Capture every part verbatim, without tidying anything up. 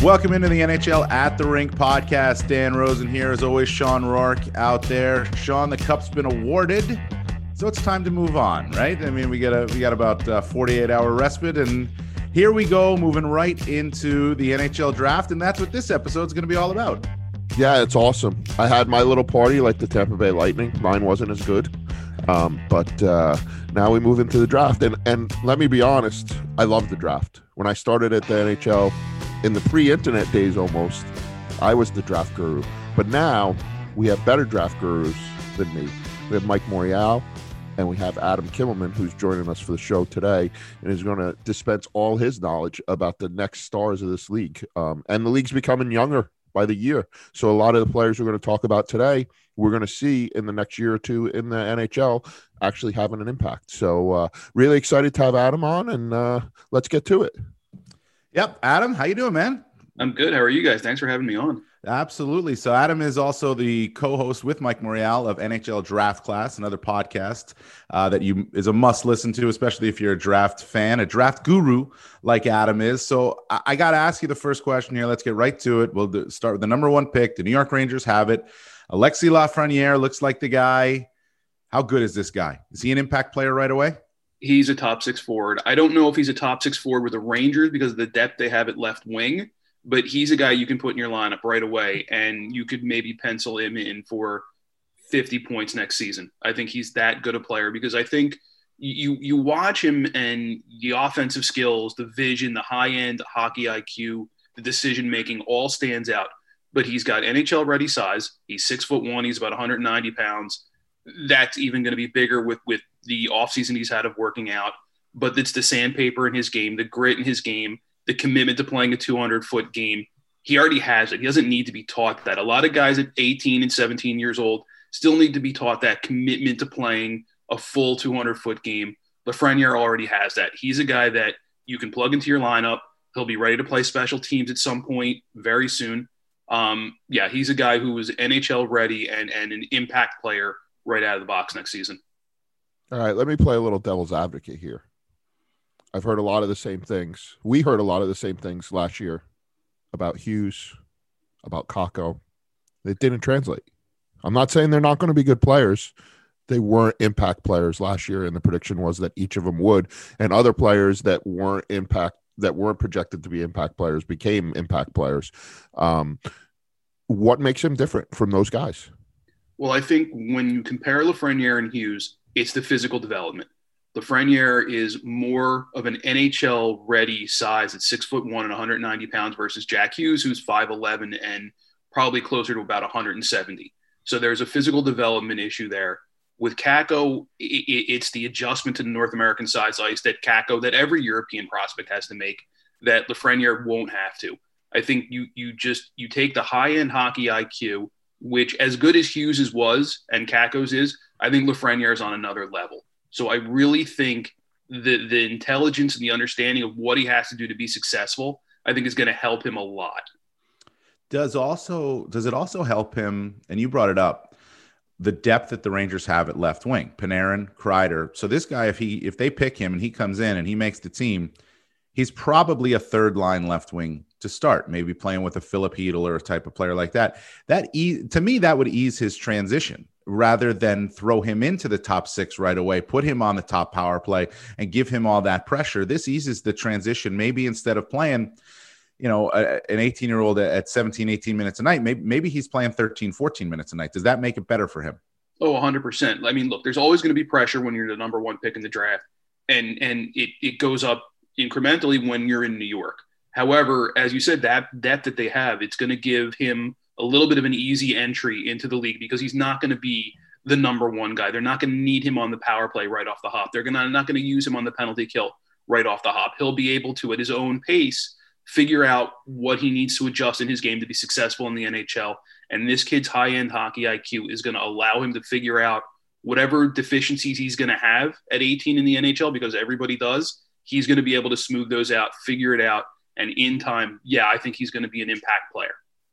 Welcome into the N H L at the Rink podcast. Dan Rosen here, as always. Sean Rourke out there. Sean, the cup's been awarded, so it's time to move on, right? I mean, we got a we got about a forty-eight hour respite, and here we go, moving right into the N H L draft, and that's what this episode is going to be all about. Yeah, it's awesome. I had my little party like the Tampa Bay Lightning. Mine wasn't as good, um, but uh, now we move into the draft, and and let me be honest, I love the draft. When I started at the N H L, in the pre-internet days almost, I was the draft guru. But now we have better draft gurus than me. We have Mike Morial, and we have Adam Kimmelman, who's joining us for the show today, and is going to dispense all his knowledge about the next stars of this league. Um, and the league's becoming younger by the year. So a lot of the players we're going to talk about today, we're going to see in the next year or two in the N H L actually having an impact. So uh, really excited to have Adam on, and uh, let's get to it. Yep. Adam, how you doing, man? I'm good. How are you guys? Thanks for having me on. Absolutely. So Adam is also the co-host with Mike Morial of N H L Draft Class, another podcast uh, that you is a must listen to, especially if you're a draft fan, a draft guru like Adam is. So I, I got to ask you the first question here. Let's get right to it. We'll do, start with the number one pick. The New York Rangers have it. Alexis Lafreniere looks like the guy. How good is this guy? Is he an impact player right away? He's a top six forward. I don't know if he's a top six forward with the Rangers because of the depth they have at left wing, but he's a guy you can put in your lineup right away, and you could maybe pencil him in for fifty points next season. I think he's that good a player because I think you you watch him and the offensive skills, the vision, the high-end hockey I Q, the decision-making all stands out. But he's got N H L-ready size. He's six foot one. He's about one hundred ninety pounds. That's even going to be bigger with, with the offseason he's had of working out. But it's the sandpaper in his game, the grit in his game, the commitment to playing a two hundred foot game. He already has it. He doesn't need to be taught that. A lot of guys at eighteen and seventeen years old still need to be taught that commitment to playing a full two hundred foot game. Lafreniere already has that. He's a guy that you can plug into your lineup. He'll be ready to play special teams at some point very soon. Um, yeah, he's a guy who is N H L ready and, and an impact player right out of the box next season. All right, let me play a little devil's advocate here. I've heard a lot of the same things. We heard a lot of the same things last year about Hughes, about Kakko. It didn't translate. I'm not saying they're not going to be good players. They weren't impact players last year, and the prediction was that each of them would. And other players that weren't impact, that weren't projected to be impact players became impact players. Um, what makes him different from those guys? Well, I think when you compare Lafreniere and Hughes, it's the physical development. Lafreniere is more of an N H L-ready size at six foot one and one hundred ninety pounds versus Jack Hughes, who's five eleven and probably closer to about one hundred seventy. So there's a physical development issue there. With Kakko, it's the adjustment to the North American size ice that Kakko, that every European prospect has to make, that Lafreniere won't have to. I think you you just you take the high-end hockey I Q, which as good as Hughes's was and Kakko's is, I think Lafreniere is on another level. So I really think the the intelligence and the understanding of what he has to do to be successful, I think is going to help him a lot. Does also does it also help him, and you brought it up, the depth that the Rangers have at left wing, Panarin, Kreider. So this guy, if he if they pick him and he comes in and he makes the team, he's probably a third line left wing to start, maybe playing with a Philip Hedl or a type of player like that. That e- to me, that would ease his transition rather than throw him into the top six right away, put him on the top power play and give him all that pressure. This eases the transition. Maybe instead of playing, you know, a, an eighteen year old at seventeen, eighteen minutes a night, maybe, maybe he's playing thirteen, fourteen minutes a night. Does that make it better for him? Oh, one hundred percent. I mean, look, there's always going to be pressure when you're the number one pick in the draft, and and it, it goes up incrementally when you're in New York. However, as you said, that depth that they have, it's going to give him a little bit of an easy entry into the league because he's not going to be the number one guy. They're not going to need him on the power play right off the hop. They're gonna, not going to use him on the penalty kill right off the hop. He'll be able to, at his own pace, figure out what he needs to adjust in his game to be successful in the N H L. And this kid's high-end hockey I Q is going to allow him to figure out whatever deficiencies he's going to have at eighteen in the N H L, because everybody does. He's going to be able to smooth those out, figure it out, and in time, yeah, I think he's going to be an impact player.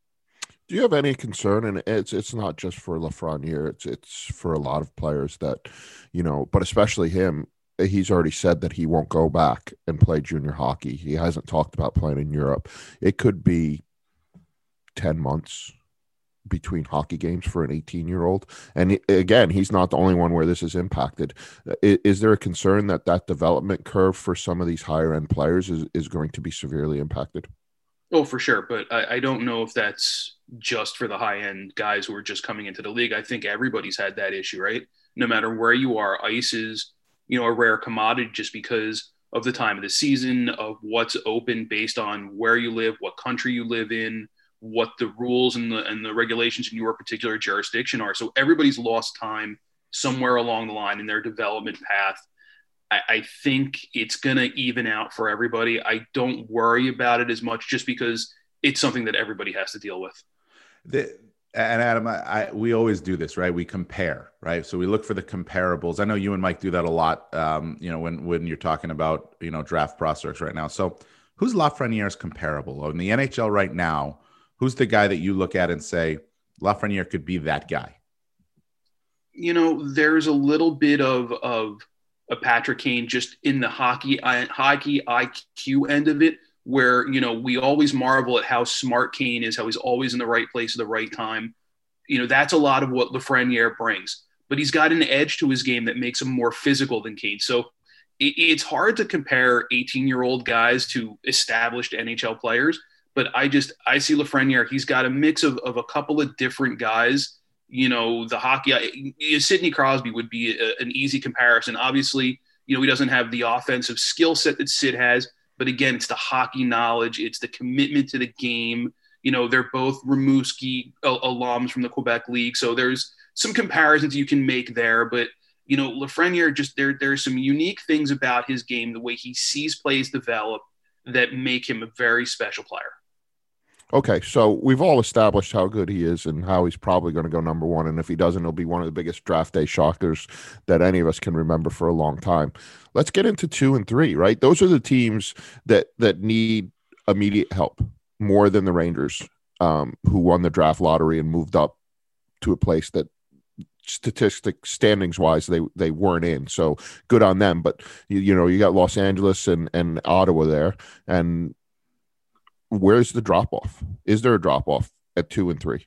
Do you have any concern? And it's it's not just for Lafreniere; it's it's for a lot of players that, you know, but especially him. he's already said that he won't go back and play junior hockey. He hasn't talked about playing in Europe. It could be ten months between hockey games for an eighteen year old. And again, he's not the only one where this is impacted. Is, is there a concern that that development curve for some of these higher end players is, is going to be severely impacted? Oh, for sure. But I, I don't know if that's just for the high end guys who are just coming into the league. I think everybody's had that issue, right? No matter where you are, ice is, you know, a rare commodity just because of the time of the season, of what's open based on where you live, what country you live in, what the rules and the, and the regulations in your particular jurisdiction are. So everybody's lost time somewhere along the line in their development path. I, I think it's going to even out for everybody. I don't worry about it as much just because it's something that everybody has to deal with. The, and Adam, I, I, we always do this, right? We compare, right? So we look for the comparables. I know you and Mike do that a lot, um, you know, when, when you're talking about, you know, draft prospects right now. So who's Lafreniere's comparable? In the N H L right now, who's the guy that you look at and say, Lafreniere could be that guy? You know, there's a little bit of, of a Patrick Kane just in the hockey, hockey I Q end of it, where, you know, we always marvel at how smart Kane is, how he's always in the right place at the right time. You know, that's a lot of what Lafreniere brings. But he's got an edge to his game that makes him more physical than Kane. So it, it's hard to compare eighteen-year-old guys to established N H L players. But I just, I see Lafreniere, he's got a mix of, of a couple of different guys. You know, the hockey, uh, Sidney Crosby would be a, an easy comparison. Obviously, you know, he doesn't have the offensive skill set that Sid has. But again, it's the hockey knowledge. It's the commitment to the game. You know, they're both Rimouski alums from the Quebec League. So there's some comparisons you can make there. But, you know, Lafreniere, just there, there's some unique things about his game, the way he sees plays develop that make him a very special player. Okay, so we've all established how good he is and how he's probably going to go number one. And if he doesn't, he'll be one of the biggest draft day shockers that any of us can remember for a long time. Let's get into two and three, right? Those are the teams that that need immediate help more than the Rangers, um, who won the draft lottery and moved up to a place that statistic standings wise they they weren't in. So good on them. But you, you know, you got Los Angeles and and Ottawa there, and where's the drop off? Is there a drop off at two and three?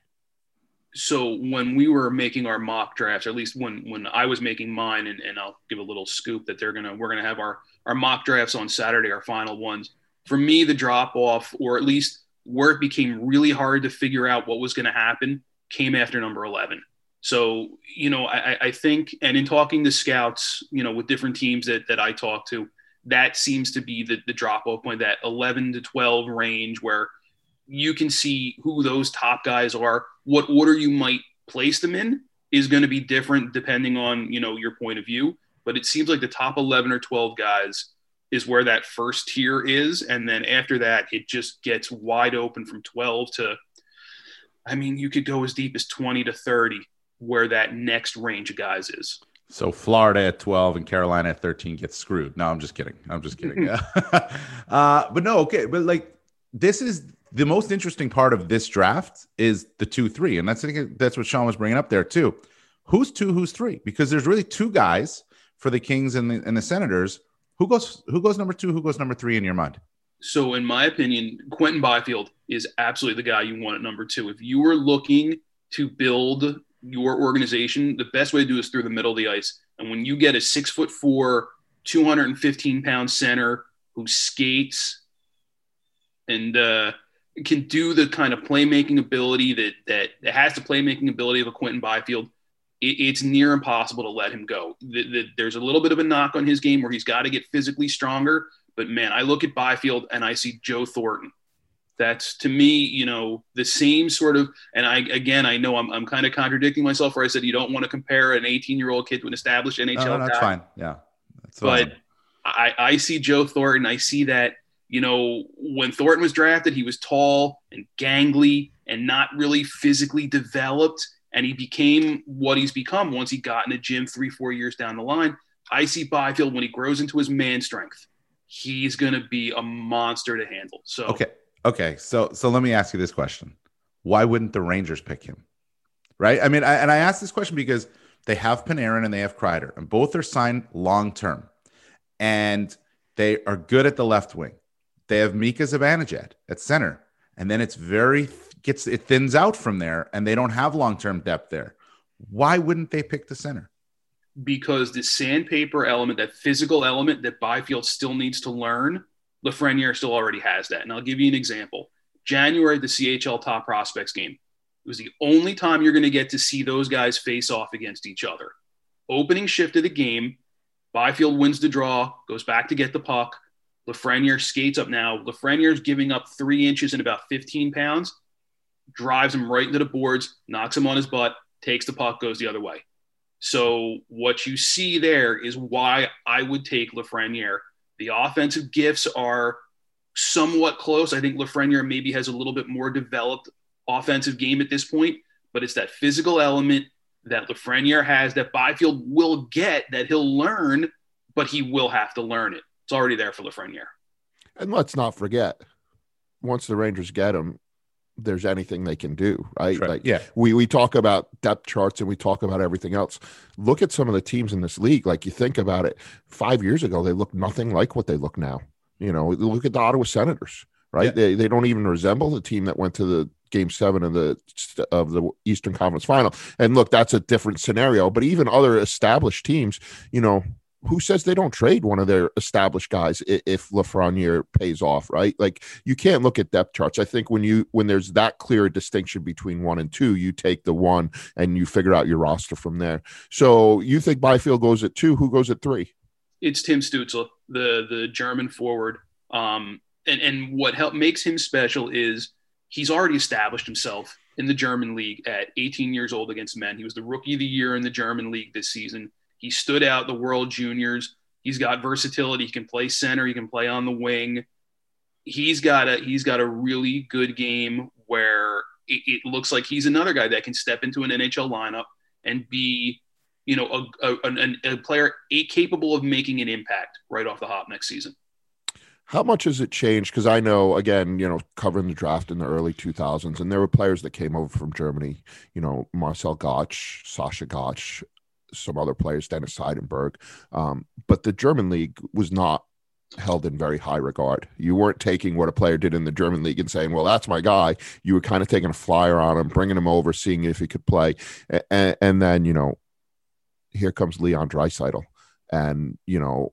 So when we were making our mock drafts, or at least when when I was making mine, and, and I'll give a little scoop that they're gonna we're gonna have our our mock drafts on Saturday, our final ones. For me, the drop off, or at least where it became really hard to figure out what was going to happen, came after number eleven. So, you know, I, I think, and in talking to scouts, you know, with different teams that that I talk to, that seems to be the, the drop-off point, that eleven to twelve range where you can see who those top guys are. What order you might place them in is going to be different depending on, you know, your point of view. But it seems like the top eleven or twelve guys is where that first tier is. And then after that, it just gets wide open from twelve to, I mean, you could go as deep as twenty to thirty where that next range of guys is. So Florida at twelve and Carolina at thirteen gets screwed. No, I'm just kidding. I'm just kidding. uh, but no, okay. But like, this is the most interesting part of this draft is the two, three. And that's, I think that's what Sean was bringing up there too. Who's two, who's three? Because there's really two guys for the Kings and the, and the Senators. Who goes, who goes number two? Who goes number three in your mind? So in my opinion, Quentin Byfield is absolutely the guy you want at number two. If you were looking to build your organization, the best way to do is through the middle of the ice. And when you get a six foot four, two hundred fifteen pound center who skates and uh, can do the kind of playmaking ability that, that, that has the playmaking ability of a Quentin Byfield, it, it's near impossible to let him go. The, the, there's a little bit of a knock on his game where he's got to get physically stronger. But man, I look at Byfield and I see Joe Thornton. That's, to me, you know, the same sort of, and I, again, I know I'm, I'm kind of contradicting myself where I said you don't want to compare an eighteen-year-old kid to an established N H L no, no, that's guy. fine. Yeah. That's but I, I see Joe Thornton. I see that, you know, when Thornton was drafted, he was tall and gangly and not really physically developed. And he became what he's become once he got in the gym three, four years down the line. I see Byfield, when he grows into his man strength, he's going to be a monster to handle. So, okay. Okay, so so let me ask you this question. Why wouldn't the Rangers pick him? Right? I mean, I, and I ask this question because they have Panarin and they have Kreider, and both are signed long-term. and they are good at the left wing. They have Mika Zibanejad at center, and then it's very gets it thins out from there, and they don't have long-term depth there. Why wouldn't they pick the center? Because the sandpaper element, that physical element that Byfield still needs to learn, Lafreniere still already has that. And I'll give you an example. January, the C H L Top Prospects game. It was the only time you're going to get to see those guys face off against each other. Opening shift of the game, Byfield wins the draw, goes back to get the puck. Lafreniere skates up now. Lafreniere's giving up three inches and about fifteen pounds, drives him right into the boards, knocks him on his butt, takes the puck, goes the other way. So what you see there is why I would take Lafreniere. The offensive gifts are somewhat close. I think Lafreniere maybe has a little bit more developed offensive game at this point, but it's that physical element that Lafreniere has that Byfield will get, that he'll learn, but he will have to learn it. It's already there for Lafreniere. And let's not forget, once the Rangers get him, there's anything they can do, right? right. Like, yeah, we we talk about depth charts and we talk about everything else. Look at some of the teams in this league. Like, you think about it, five years ago, they looked nothing like what they look now. You know, look at the Ottawa Senators, right? Yeah. They they don't even resemble the team that went to the game seven of the of the Eastern Conference Final. And look, that's a different scenario. But even other established teams, you know, who says they don't trade one of their established guys if Lafreniere pays off, right? Like, you can't look at depth charts. I think when you when there's that clear distinction between one and two, you take the one and you figure out your roster from there. So you think Byfield goes at two? Who goes at three? It's Tim Stützle, the the German forward. Um, and and what help makes him special is he's already established himself in the German league at eighteen years old against men. He was the rookie of the year in the German league this season. He stood out the World Juniors. He's got versatility. He can play center. He can play on the wing. He's got a he's got a really good game where it, it looks like he's another guy that can step into an N H L lineup and be, you know, a, a, a, a player capable of making an impact right off the hop next season. How much has it changed? Because I know, again, you know, covering the draft in the early two thousands, and there were players that came over from Germany, you know, Marcel Gottsch, Sasha Gottsch, some other players, Dennis Seidenberg. Um, but the German league was not held in very high regard. You weren't taking what a player did in the German league and saying, well, that's my guy. You were kind of taking a flyer on him, bringing him over, seeing if he could play. And, and then, you know, here comes Leon Draisaitl. And, you know,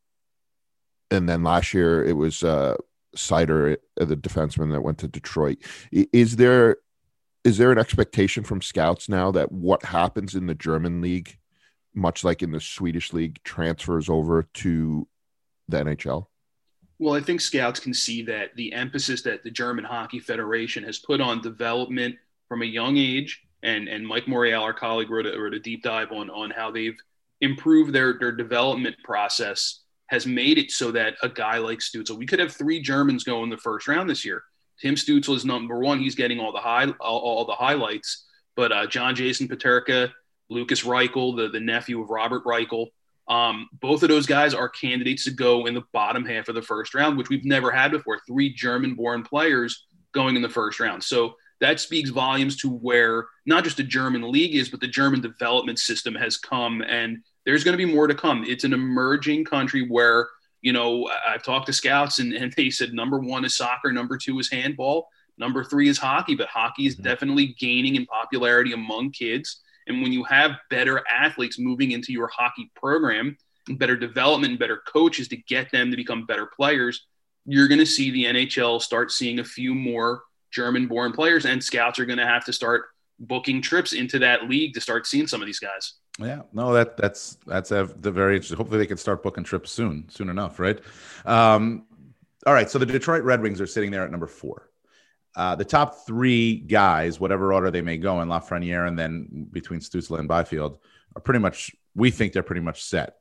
and then last year it was uh, Seider, the defenseman that went to Detroit. Is there is there an expectation from scouts now that what happens in the German league, much like in the Swedish league, transfers over to the N H L? Well, I think scouts can see that the emphasis that the German Hockey Federation has put on development from a young age, and, and Mike Morial, our colleague, wrote a, wrote a deep dive on, on how they've improved their, their development process, has made it so that a guy like Stützle, we could have three Germans go in the first round this year. Tim Stützle is number one. He's getting all the high, all, all the highlights. But uh, John Jason Peterka, Lucas Reichel, the, the nephew of Robert Reichel, um, both of those guys are candidates to go in the bottom half of the first round, which we've never had before. Three German-born players going in the first round. So that speaks volumes to where not just the German league is, but the German development system has come, and there's going to be more to come. It's an emerging country where, you know, I've talked to scouts and, and they said number one is soccer, number two is handball, number three is hockey, but hockey is mm-hmm. definitely gaining in popularity among kids. And when you have better athletes moving into your hockey program, better development, better coaches to get them to become better players, you're going to see the N H L start seeing a few more German-born players, and scouts are going to have to start booking trips into that league to start seeing some of these guys. Yeah, no, that that's that's a, the very interesting. Hopefully, they can start booking trips soon, soon enough, right? Um, all right, so the Detroit Red Wings are sitting there at number four. Uh, the top three guys, whatever order they may go in, Lafreniere and then between Stützle and Byfield, are pretty much. We think they're pretty much set.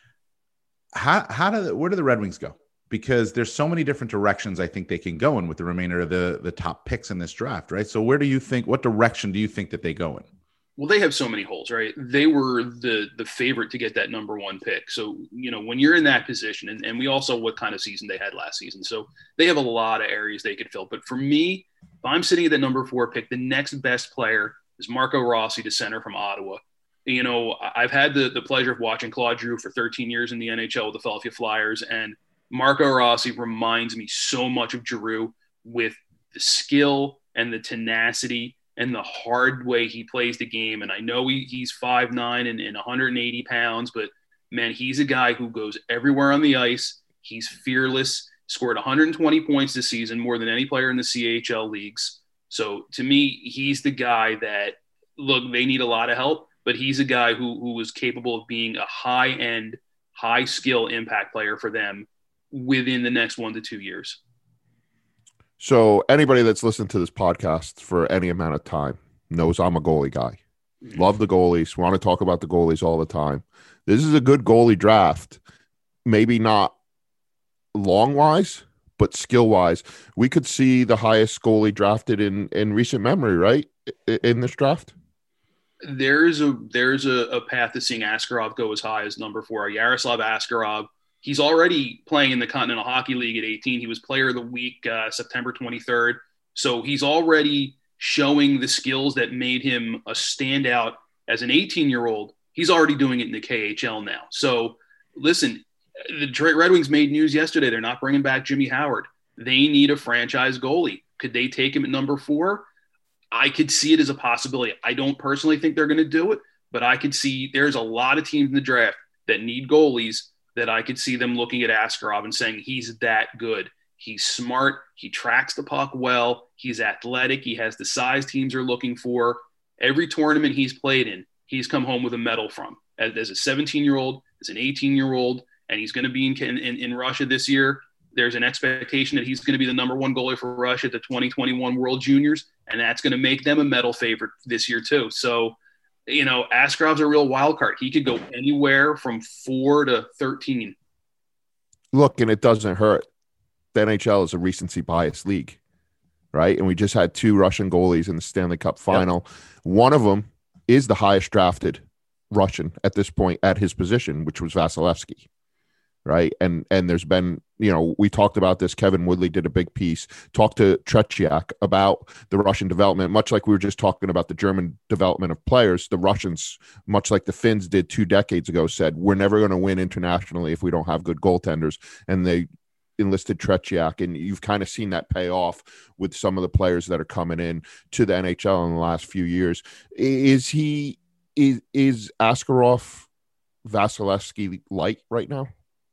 How how do the, where do the Red Wings go? Because there's so many different directions I think they can go in with the remainder of the the top picks in this draft, right? So where do you think? What direction do you think that they go in? Well, they have so many holes, right? They were the the favorite to get that number one pick. So, you know, when you're in that position, and, and we also what kind of season they had last season. So they have a lot of areas they could fill. But for me, if I'm sitting at the number four pick, the next best player is Marco Rossi, the center from Ottawa. You know, I've had the, the pleasure of watching Claude Giroux for thirteen years in the N H L with the Philadelphia Flyers, and Marco Rossi reminds me so much of Giroux with the skill and the tenacity and the hard way he plays the game. And I know he, he's five nine and, and one hundred eighty pounds, but man, he's a guy who goes everywhere on the ice. He's fearless, scored one hundred twenty points this season, more than any player in the C H L leagues. So to me, he's the guy that, look, they need a lot of help, but he's a guy who, who is capable of being a high-end, high-skill impact player for them within the next one to two years. So anybody that's listened to this podcast for any amount of time knows I'm a goalie guy. Mm-hmm. Love the goalies. Want to talk about the goalies all the time. This is a good goalie draft. Maybe not long-wise, but skill-wise. We could see the highest goalie drafted in, in recent memory, right, in this draft? There's a there's a, a path to seeing Askarov go as high as number four. Yaroslav Askarov, he's already playing in the Continental Hockey League at eighteen. He was player of the week uh, September twenty-third. So he's already showing the skills that made him a standout as an eighteen-year-old. He's already doing it in the K H L now. So listen, the Detroit Red Wings made news yesterday. They're not bringing back Jimmy Howard. They need a franchise goalie. Could they take him at number four? I could see it as a possibility. I don't personally think they're going to do it, but I could see there's a lot of teams in the draft that need goalies that I could see them looking at Askarov and saying he's that good. He's smart. He tracks the puck well. He's athletic. He has the size teams are looking for. Every tournament he's played in, he's come home with a medal from. As, as a seventeen-year-old, as an eighteen-year-old, and he's going to be in, in, in Russia this year. There's an expectation that he's going to be the number one goalie for Russia at the twenty twenty-one World Juniors, and that's going to make them a medal favorite this year too. So, you know, Askarov's a real wild card. He could go anywhere from four to thirteen. Look, and it doesn't hurt. The N H L is a recency bias league, right? And we just had two Russian goalies in the Stanley Cup final. Yep. One of them is the highest drafted Russian at this point at his position, which was Vasilevsky. Right. And and there's been, you know, we talked about this. Kevin Woodley did a big piece, talked to Tretiak about the Russian development, much like we were just talking about the German development of players. The Russians, much like the Finns did two decades ago, said, we're never going to win internationally if we don't have good goaltenders. And they enlisted Tretiak. And you've kind of seen that pay off with some of the players that are coming in to the N H L in the last few years. Is he, is, is Askarov Vasilevsky light right now?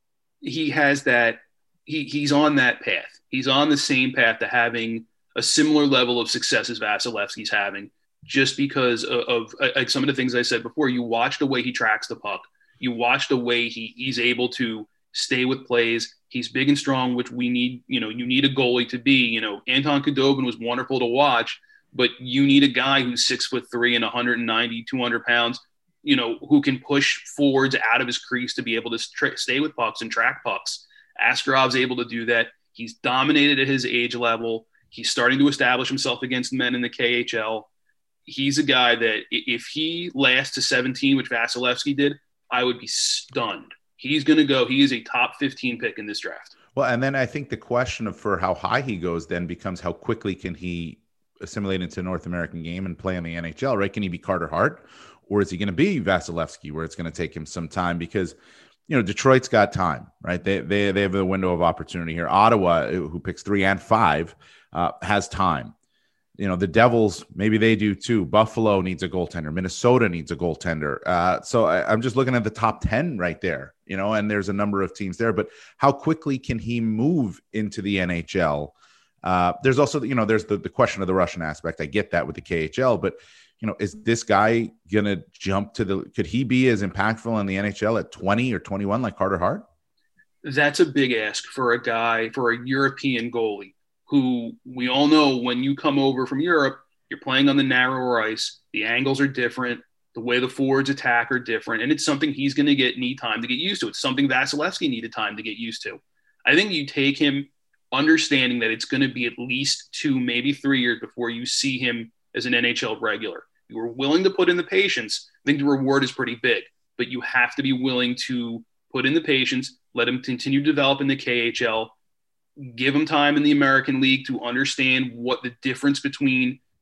He has that, he he's on that path. He's on the same path to having a similar level of success as Vasilevsky's having, just because of, of like some of the things I said before. You watch the way he tracks the puck. You watch the way he he's able to stay with plays. He's big and strong, which we need, you know, you need a goalie to be. You know, Anton Khudobin was wonderful to watch, but you need a guy who's six foot three and one ninety, two hundred pounds, you know, who can push forwards out of his crease to be able to tra- stay with pucks and track pucks. Askarov's able to do that. He's dominated at his age level. He's starting to establish himself against men in the K H L. He's a guy that if he lasts to seventeen, which Vasilevsky did, I would be stunned. He's going to go. He is a top fifteen pick in this draft. Well, and then I think the question of for how high he goes then becomes how quickly can he assimilate into the North American game and play in the N H L, right? Can he be Carter Hart? Or is he going to be Vasilevsky, where it's going to take him some time? Because, you know, Detroit's got time, right? They they they have a window of opportunity here. Ottawa, who picks three and five, uh, has time. You know, the Devils, maybe they do too. Buffalo needs a goaltender. Minnesota needs a goaltender. Uh, so I, I'm just looking at the top ten right there, you know, and there's a number of teams there. But how quickly can he move into the N H L? Uh, there's also, you know, there's the, the question of the Russian aspect. I get that with the K H L, but you know, is this guy going to jump to the – could he be as impactful in the N H L at twenty or twenty-one like Carter Hart? That's a big ask for a guy, for a European goalie who we all know when you come over from Europe, you're playing on the narrower ice. The angles are different. The way the forwards attack are different. And it's something he's going to get need time to get used to. It's something Vasilevsky needed time to get used to. I think you take him understanding that it's going to be at least two, maybe three years before you see him as an N H L regular. You are willing to put in the patience. I think the reward is pretty big, but you have to be willing to put in the patience, let him continue to develop in the K H L, give him time in the American League to understand what the difference between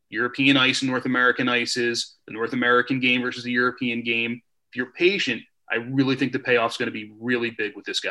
European ice and North American ices, the North American game versus the European game. If you're patient, I really think the payoff's going to be really big with this guy.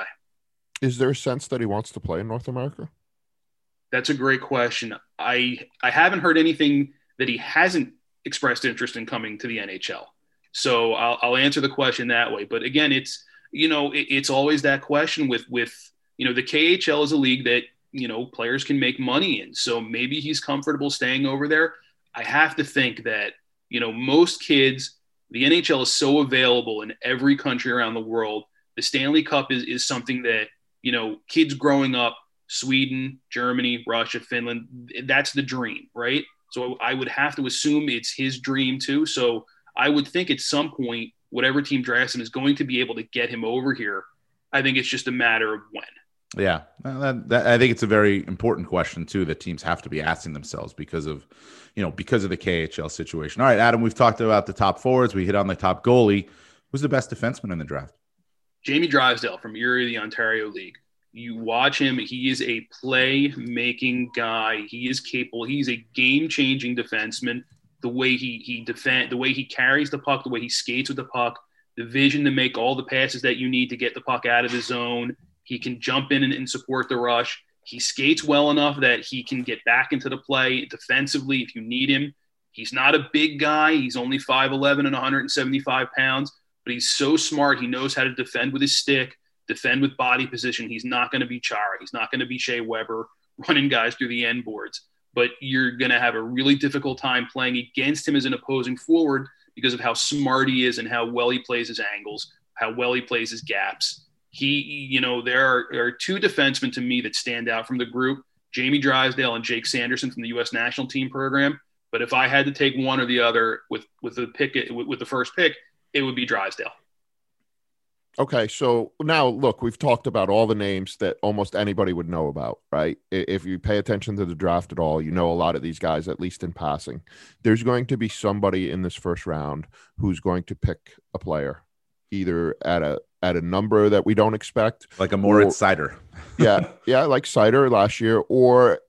Is there a sense that he wants to play in North America? That's a great question. I I haven't heard anything that he hasn't expressed interest in coming to the N H L. So I'll, I'll answer the question that way. But again, it's, you know, it, it's always that question with, with, you know, the K H L is a league that, you know, players can make money in. So maybe he's comfortable staying over there. I have to think that, you know, most kids, the N H L is so available in every country around the world. The Stanley Cup is, is something that, you know, kids growing up, Sweden, Germany, Russia, Finland, that's the dream, right? So I would have to assume it's his dream too. So I would think at some point, whatever team drafts him is going to be able to get him over here. I think it's just a matter of when. Yeah, that, that, I think it's a very important question too that teams have to be asking themselves because of, you know, because of the K H L situation. All right, Adam, we've talked about the top forwards. We hit on the top goalie. Who's the best defenseman in the draft? Jamie Drysdale from Erie, the Ontario League. You watch him, he is a play-making guy. He is capable. He's a game-changing defenseman. The way he he defend, the way he carries the puck, the way he skates with the puck, the vision to make all the passes that you need to get the puck out of the zone. He can jump in and, and support the rush. He skates well enough that he can get back into the play defensively if you need him. He's not a big guy. He's only five eleven and one hundred seventy-five pounds, but he's so smart. He knows how to defend with his stick, defend with body position. He's not going to be Chara. He's not going to be Shea Weber running guys through the end boards. But you're going to have a really difficult time playing against him as an opposing forward because of how smart he is and how well he plays his angles, how well he plays his gaps. He, you know, there are, there are two defensemen to me that stand out from the group, Jamie Drysdale and Jake Sanderson from the U S national team program. But if I had to take one or the other with, with the pick, with, with the first pick, it would be Drysdale. Okay, so now look, we've talked about all the names that almost anybody would know about, right? If you pay attention to the draft at all, you know a lot of these guys, at least in passing. There's going to be somebody in this first round who's going to pick a player, either at a at a number that we don't expect, like a Moritz Seider. yeah, yeah, like Seider last year, or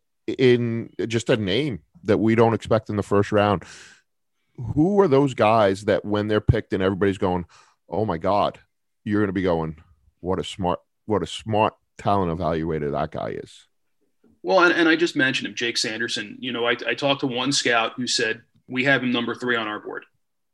in just a name that we don't expect in the first round. Who are those guys that when they're picked and everybody's going, oh my God, you're going to be going, what a smart, what a smart talent evaluator that guy is. Well, and, and I just mentioned him, Jake Sanderson. You know, I, I talked to one scout who said, we have him number three on our board.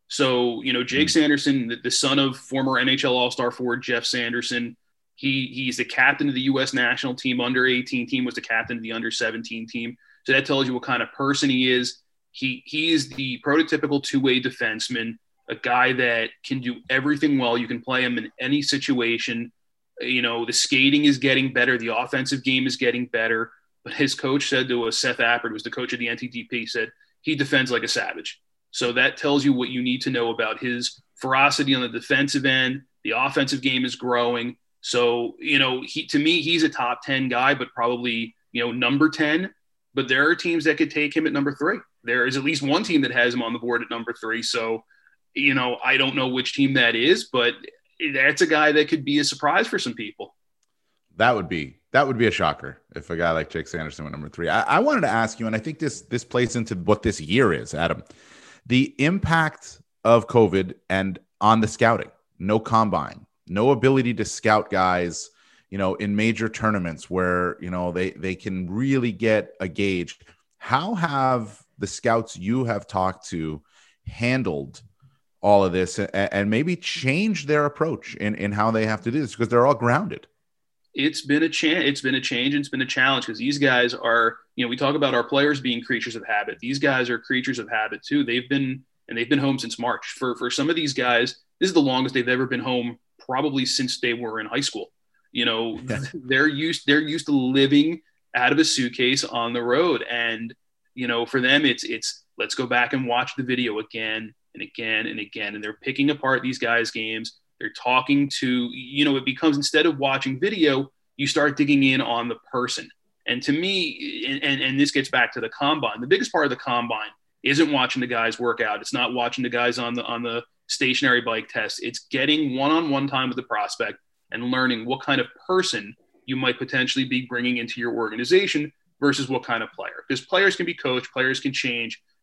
So, you know, Jake mm-hmm. Sanderson, the, the son of former N H L All-Star forward Jeff Sanderson, he he's the captain of the U S national team, under eighteen team, was the captain of the under seventeen team. So that tells you what kind of person he is. He he is the prototypical two-way defenseman, a guy that can do everything well. You can play him in any situation. You know, the skating is getting better. The offensive game is getting better. But his coach said to us, Seth Appert, who was the coach of the N T D P, said he defends like a savage. So that tells you what you need to know about his ferocity on the defensive end. The offensive game is growing. So, you know, he, to me, he's a top ten guy, but probably, you know, number ten. But there are teams that could take him at number three. There is at least one team that has him on the board at number three. So, you know, I don't know which team that is, but that's a guy that could be a surprise for some people. That would be that would be a shocker if a guy like Jake Sanderson went number three. I, I wanted to ask you, and I think this this plays into what this year is, Adam, the impact of COVID and on the scouting. No combine, no ability to scout guys, you know, in major tournaments where, you know, they they can really get a gauge. How have the scouts you have talked to handled all of this and, and maybe change their approach in, in how they have to do this, because they're all grounded? It's been a chance. It's been a change. And it's been a challenge because these guys are, you know, we talk about our players being creatures of habit. These guys are creatures of habit too. They've been, and they've been home since March. For, for some of these guys, this is the longest they've ever been home, probably since they were in high school. You know, yeah. they're used, they're used to living out of a suitcase on the road. And, you know, for them, it's, it's, let's go back and watch the video again and again and again. And they're picking apart these guys' games. They're talking to, you know, it becomes, instead of watching video, you start digging in on the person. And to me, and, and, and this gets back to the combine, the biggest part of the combine isn't watching the guys work out. It's not watching the guys on the, on the stationary bike test. It's getting one-on-one time with the prospect and learning what kind of person you might potentially be bringing into your organization versus what kind of player. Because players can be coached, players can change,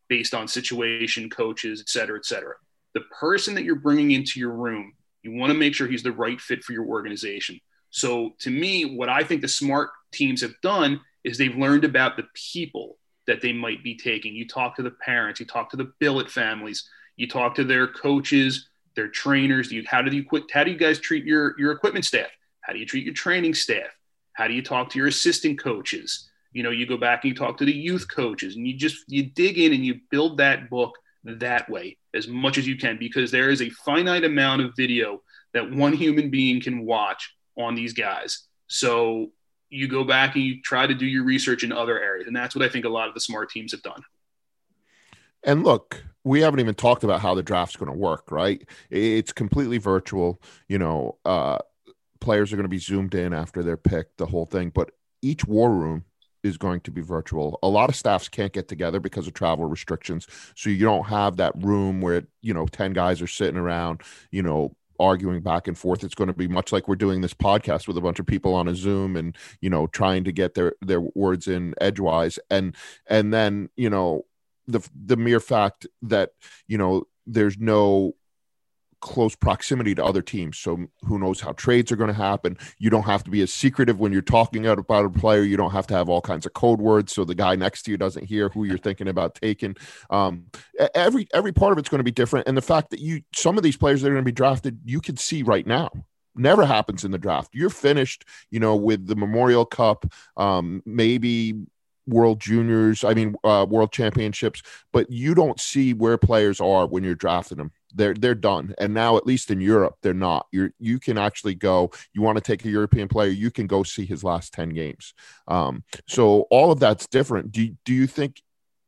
based on situation, coaches, et cetera, et cetera. The person that you're bringing into your room, you want to make sure he's the right fit for your organization. So to me, what I think the smart teams have done is they've learned about the people that they might be taking. You talk to the parents, you talk to the billet families, you talk to their coaches, their trainers. Do you, how do you quit? How do you guys treat your, your equipment staff? How do you treat your training staff? How do you talk to your assistant coaches? You know, you go back and you talk to the youth coaches, and you just, you dig in and you build that book that way as much as you can, because there is a finite amount of video that one human being can watch on these guys. So you go back and you try to do your research in other areas. And that's what I think a lot of the smart teams have done. And look, we haven't even talked about how the draft's going to work, right? It's completely virtual. You know, uh, players are going to be zoomed in after they're picked, the whole thing. But each war room is going to be virtual. A lot of staffs can't get together because of travel restrictions. So you don't have that room where, you know, ten guys are sitting around, you know, arguing back and forth. It's going to be much like we're doing this podcast with a bunch of people on a Zoom and, you know, trying to get their, their words in edgewise. And, and then, you know, the, the mere fact that, you know, there's no close proximity to other teams. So who knows how trades are going to happen. You don't have to be as secretive when you're talking out about a player. You don't have to have all kinds of code words so the guy next to you doesn't hear who you're thinking about taking. Um, every every part of it's going to be different. And the fact that you some of these players that are going to be drafted, you can see right now. Never happens in the draft. You're finished, you know, with the Memorial Cup, um, maybe World Juniors, I mean, uh, World Championships, but you don't see where players are when you're drafting them. They're they're done. And now, at least in Europe, they're not. You you can actually go. You want to take a European player, you can go see his last ten games. Um, so all of that's different. Do do you think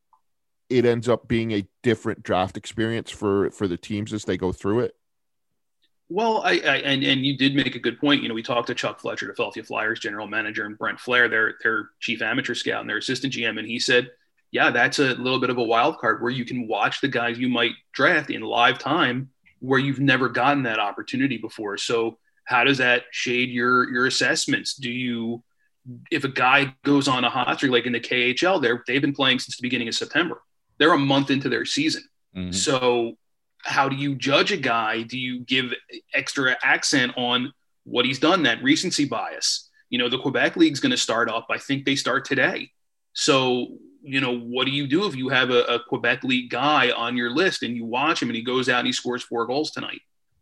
it ends up being a different draft experience for for the teams as they go through it? Well, I, I and and you did make a good point. You know, we talked to Chuck Fletcher, the Philadelphia Flyers general manager, and Brent Flair, their their chief amateur scout and their assistant G M, and he said, yeah, that's a little bit of a wild card where you can watch the guys you might draft in live time where you've never gotten that opportunity before. So how does that shade your your assessments? Do you, if a guy goes on a hot streak like in the K H L, they're they've been playing since the beginning of September. They're a month into their season. Mm-hmm. So how do you judge a guy? Do you give extra accent on what he's done, that recency bias? You know, the Quebec League's going to start up. I think they start today. So, you know, what do you do if you have a, a Quebec League guy on your list and you watch him and he goes out and he scores four goals tonight?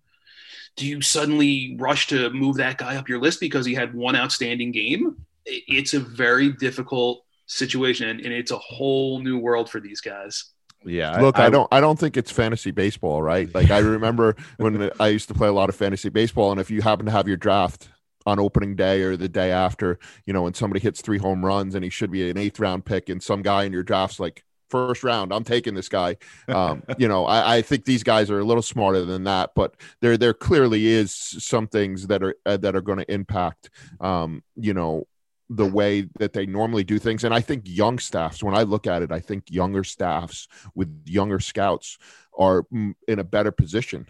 Do you suddenly rush to move that guy up your list because he had one outstanding game? It's a very difficult situation, and it's a whole new world for these guys. Yeah. Look, I, I don't I don't think it's fantasy baseball, right? Like, I remember when I used to play a lot of fantasy baseball, and if you happen to have your draft on opening day or the day after, you know, when somebody hits three home runs and he should be an eighth round pick, and some guy in your draft's like, first round, I'm taking this guy. Um, you know, I, I think these guys are a little smarter than that, but there there clearly is some things that are uh, that are going to impact, um, you know, the way that they normally do things. And I think young staffs, when I look at it, I think younger staffs with younger scouts are in a better position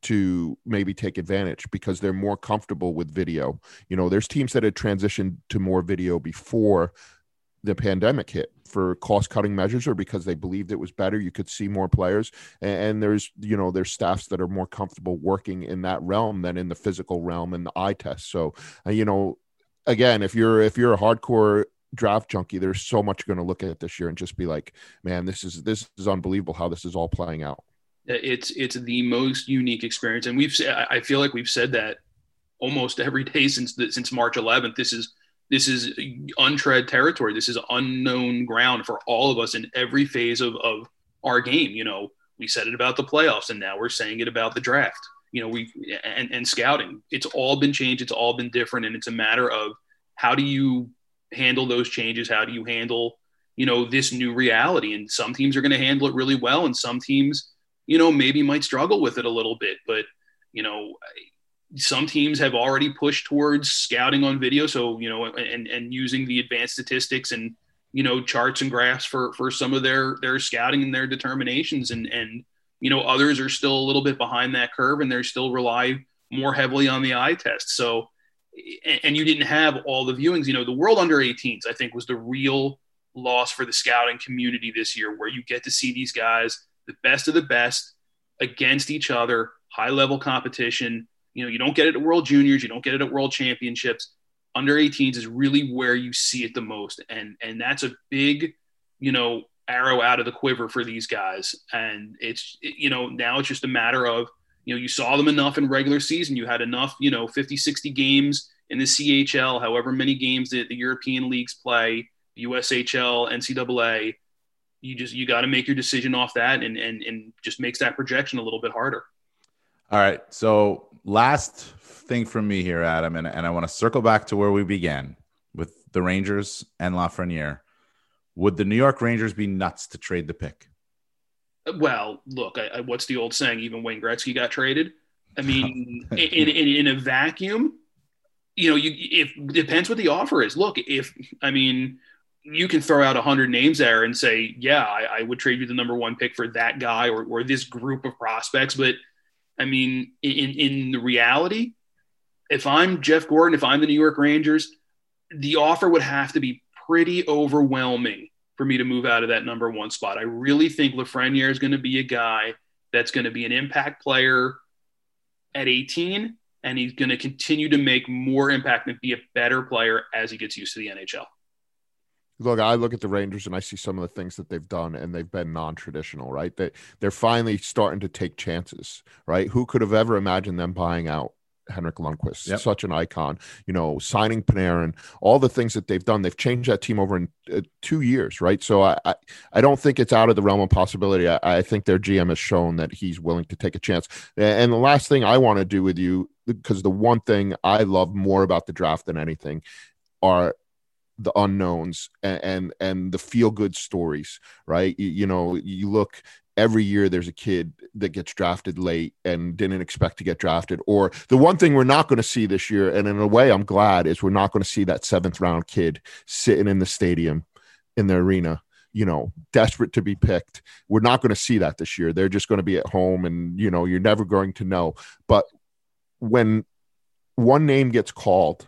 to maybe take advantage because they're more comfortable with video. You know, there's teams that had transitioned to more video before the pandemic hit for cost-cutting measures or because they believed it was better. You could see more players, and there's, you know, there's staffs that are more comfortable working in that realm than in the physical realm and the eye test. So, uh, you know, again, if you're if you're a hardcore draft junkie, there's so much you're going to look at this year and just be like, man, this is this is unbelievable how this is all playing out. It's it's the most unique experience, and we've I feel like we've said that almost every day since the, since March eleventh. This is this is untread territory. This is unknown ground for all of us in every phase of of our game. You know, we said it about the playoffs, and now we're saying it about the draft. You know, we and, and scouting, it's all been changed. It's all been different. And it's a matter of how do you handle those changes? How do you handle, you know, this new reality? And some teams are going to handle it really well. And some teams, you know, maybe might struggle with it a little bit, but, you know, some teams have already pushed towards scouting on video. So, you know, and, and using the advanced statistics and, you know, charts and graphs for, for some of their, their scouting and their determinations. And, and, you know, others are still a little bit behind that curve and they're still rely more heavily on the eye test. So, and you didn't have all the viewings, you know, the World Under eighteens, I think, was the real loss for the scouting community this year, where you get to see these guys, the best of the best, against each other, high level competition. You know, you don't get it at World Juniors, you don't get it at World Championships. Under eighteens is really where you see it the most. And, and that's a big, you know, arrow out of the quiver for these guys. And it's, you know, now it's just a matter of, you know, you saw them enough in regular season. You had enough, you know, fifty, sixty games in the C H L, however many games that the European leagues play, U S H L, N C double A. You just, you got to make your decision off that, and, and, and just makes that projection a little bit harder. All right. So last thing from me here, Adam, and, and I want to circle back to where we began with the Rangers and Lafreniere. Would the New York Rangers be nuts to trade the pick? Well, look, I, I, what's the old saying? Even Wayne Gretzky got traded. I mean, in, in, in a vacuum, you know, you, if depends what the offer is. Look, if, I mean, you can throw out a hundred names there and say, yeah, I, I would trade you the number one pick for that guy or, or this group of prospects. But I mean, in, in the reality, if I'm Jeff Gordon, if I'm the New York Rangers, the offer would have to be pretty overwhelming for me to move out of that number one spot. I really think Lafreniere is going to be a guy that's going to be an impact player at eighteen, and he's going to continue to make more impact and be a better player as he gets used to the N H L. Look, I look at the Rangers and I see some of the things that they've done, and they've been non-traditional, right? They, they're finally starting to take chances, right? Who could have ever imagined them buying out Henrik Lundqvist, yep. Such an icon, you know, signing Panarin, all the things that they've done. They've changed that team over in uh, two years, right? So I, I, I don't think it's out of the realm of possibility. I, I think their G M has shown that he's willing to take a chance. And the last thing I want to do with you, because the one thing I love more about the draft than anything are the unknowns and, and, and the feel-good stories, right? You, you know, you look every year there's a kid that gets drafted late and didn't expect to get drafted. Or the one thing we're not going to see this year, and in a way I'm glad, is we're not going to see that seventh round kid sitting in the stadium, in the arena, you know, desperate to be picked. We're not going to see that this year. They're just going to be at home, and, you know, you're never going to know. But when one name gets called,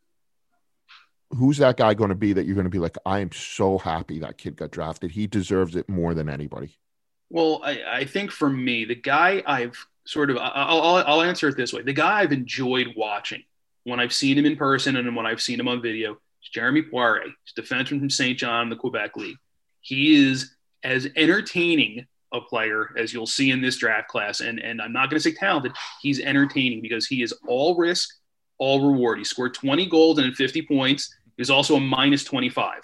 who's that guy going to be that you're going to be like, I am so happy that kid got drafted. He deserves it more than anybody. Well, I, I think for me, the guy I've sort of, I'll, I'll, I'll answer it this way. The guy I've enjoyed watching when I've seen him in person and when I've seen him on video is Jeremy Poirier. He's a defenseman from Saint John in the Quebec League. He is as entertaining a player as you'll see in this draft class. And, and I'm not going to say talented. He's entertaining because he is all risk, all reward. He scored twenty goals and fifty points. He was also a minus twenty-five.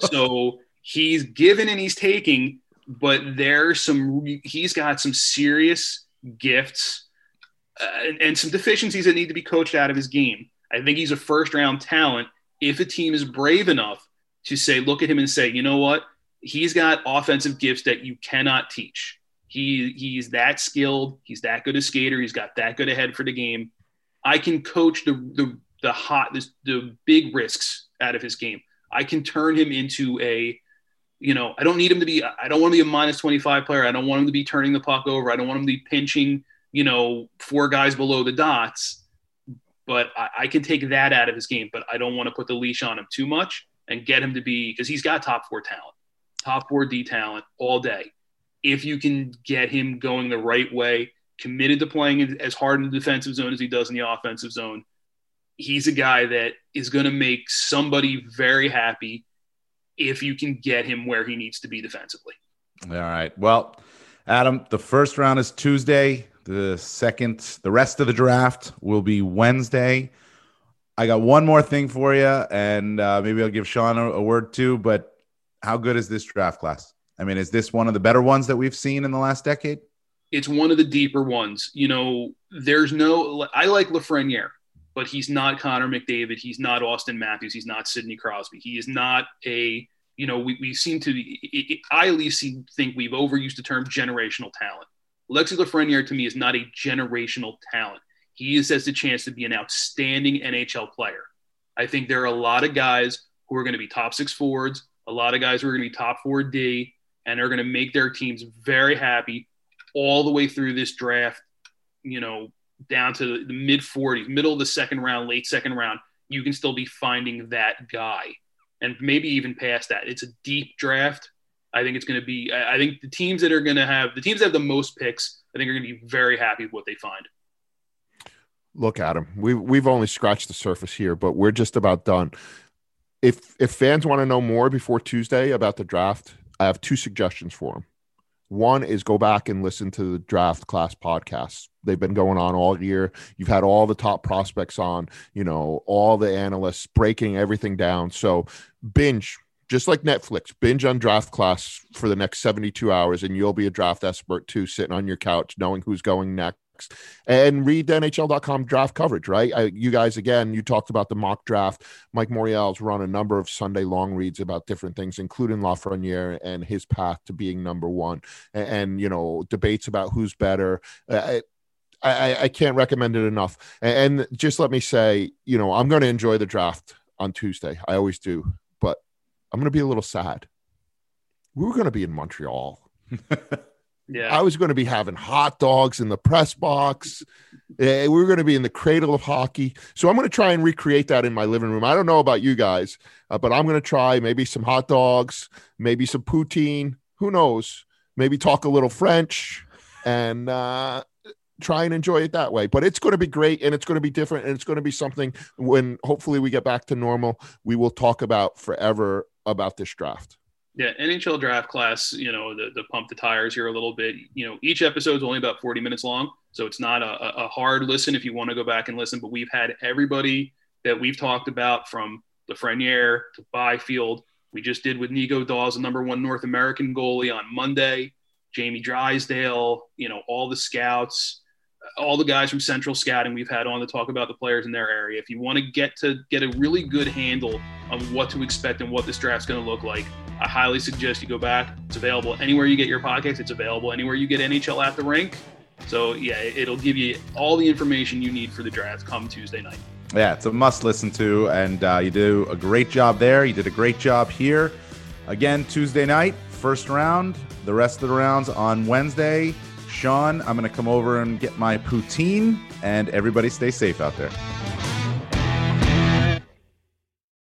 So he's given and he's taking, but there's some, he's got some serious gifts uh, and, and some deficiencies that need to be coached out of his game. I think he's a first round talent if a team is brave enough to say, look at him and say, you know what? He's got offensive gifts that you cannot teach. He he's that skilled. He's that good a skater. He's got that good a head for the game. I can coach the, the, the hot, the, the big risks out of his game. I can turn him into a, you know, I don't need him to be, I don't want to be a minus twenty-five player. I don't want him to be turning the puck over. I don't want him to be pinching, you know, four guys below the dots, but I, I can take that out of his game, but I don't want to put the leash on him too much and get him to be, because he's got top four talent, top four D talent all day. If you can get him going the right way, committed to playing as hard in the defensive zone as he does in the offensive zone, he's a guy that is going to make somebody very happy if you can get him where he needs to be defensively. All right. Well, Adam, the first round is Tuesday. The second, the rest of the draft will be Wednesday. I got one more thing for you, and uh, maybe I'll give Sean a, a word too, but how good is this draft class? I mean, is this one of the better ones that we've seen in the last decade? It's one of the deeper ones. You know, there's no – I like Lafreniere, but he's not Connor McDavid. He's not Austin Matthews. He's not Sidney Crosby. He is not a – you know, we, we seem to – I at least think we've overused the term generational talent. Alexis Lafreniere, to me, is not a generational talent. He is, has the chance to be an outstanding N H L player. I think there are a lot of guys who are going to be top six forwards, a lot of guys who are going to be top four D, and are going to make their teams very happy all the way through this draft, you know, down to the mid forties, middle of the second round, late second round. You can still be finding that guy. and maybe even past that. It's a deep draft. I think it's going to be, I think the teams that are going to have, the teams that have the most picks, I think are going to be very happy with what they find. Look, Adam, we've, we've only scratched the surface here, but we're just about done. If, if fans want to know more before Tuesday about the draft, I have two suggestions for them. One is go back and listen to the Draft Class podcasts. They've been going on all year. You've had all the top prospects on, you know, all the analysts breaking everything down. So binge, just like Netflix, binge on Draft Class for the next seventy-two hours, and you'll be a draft expert too, sitting on your couch, knowing who's going next. And read N H L dot com draft coverage, right? I, you guys, again, you talked about the mock draft. Mike Morial's run a number of Sunday long reads about different things, including Lafreniere and his path to being number one, and, and you know, debates about who's better. Uh, I, I can't recommend it enough. And, and just let me say, you know, I'm going to enjoy the draft on Tuesday. I always do, but I'm going to be a little sad. We were going to be in Montreal. Yeah, I was going to be having hot dogs in the press box. Uh, we were going to be in the cradle of hockey. So I'm going to try and recreate that in my living room. I don't know about you guys, uh, but I'm going to try maybe some hot dogs, maybe some poutine. Who knows? Maybe talk a little French and uh, try and enjoy it that way. But it's going to be great, and it's going to be different, and it's going to be something when hopefully we get back to normal, we will talk about forever about this draft. Yeah, N H L Draft Class, you know, the, the pump the tires here a little bit. You know, each episode is only about forty minutes long, so it's not a, a hard listen if you want to go back and listen. But we've had everybody that we've talked about, from Lafreniere to Byfield. We just did with Nico Daws, the number one North American goalie, on Monday. Jamie Drysdale, you know, all the scouts, all the guys from Central Scouting we've had on to talk about the players in their area. If you want to get to get a really good handle on what to expect and what this draft's going to look like, I highly suggest you go back. It's available anywhere you get your podcasts. It's available anywhere you get N H L at the Rink. So, yeah, it'll give you all the information you need for the draft come Tuesday night. Yeah, it's a must listen to, and uh, you do a great job there. You did a great job here. Again, Tuesday night, first round. The rest of the rounds on Wednesday. Sean, I'm going to come over and get my poutine, and everybody stay safe out there.